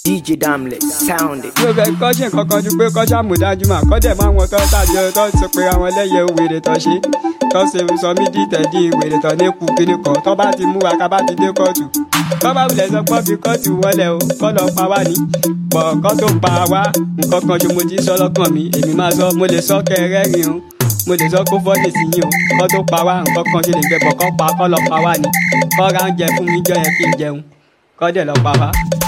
DJ Damless, sound it. Mo fẹ́ kọ́ ṣe nǹkan kan ju pé kọ́ ṣàmùdájú mà kọ́ dẹ̀ máa wọn tọ́ tàjọ tọ́ ti pé àwọn ẹlẹ́yẹ wèrè tọ́ ṣe tọ́ ṣe sọ mí dìtẹ̀ di wèrè tọ́ ní kú kíní kan tọ́ bá ti mú wa ká bá ti dé kóòtù tọ́ bá wulẹ̀ sọ pé fi kóòtù wọlé o kọ́ lọ pa wá ní pọ̀ kọ́ tó pa wá nǹkan kan ṣe mo ti sọ lọ́kàn mi èmi máa sọ mo lè sọ kẹrẹ́rìn o mo lè sọ kó fọ́ọ̀dì sí yín o kọ́ tó pa wá nǹkan kan ṣe lè jẹ bọ̀ kọ́ lọ pa wá ní kọ́ ra oúnjẹ fún mi jọ yẹ kí n jẹun kọ́ dẹ̀ lọ pa wá.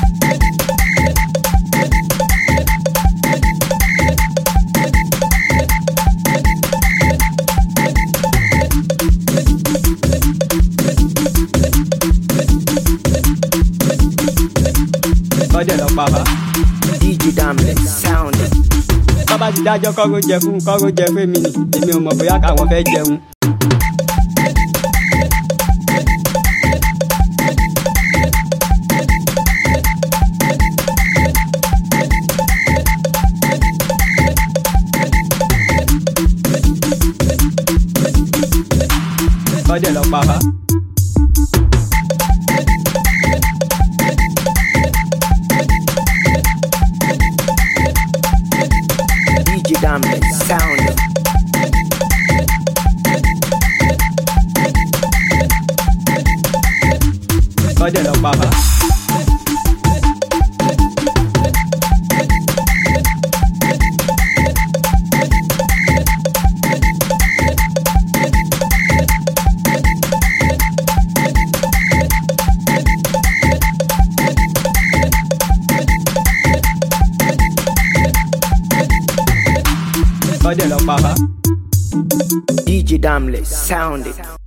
Kọ́dẹ̀ lọ pa bá. DJ Damless, sound it. Bàbá ti dájọ́ kọ́ró jẹ fún èmi ni èmi ò mọ̀ bóyá káwọn fẹ́ jẹun. Kọ́dẹ̀ lọ pa bá. DJ Damless, sound it. Kọ́dẹ̀ lọ pa bá. Kọ́dẹ̀ lọ pa bá. DJ Damless, sound it.